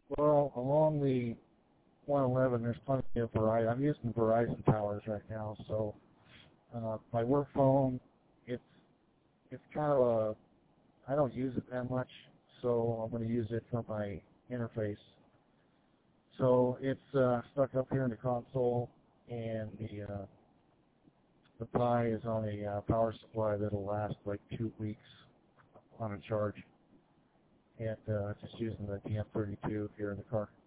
Well, along the 111, there's plenty of Verizon. I'm using Verizon towers right now, so my work phone, it's kind of I don't use it that much, so I'm going to use it for my interface. So it's stuck up here in the console, and the Pi is on a power supply that'll last like 2 weeks on a charge, and just using the TM32 here in the car.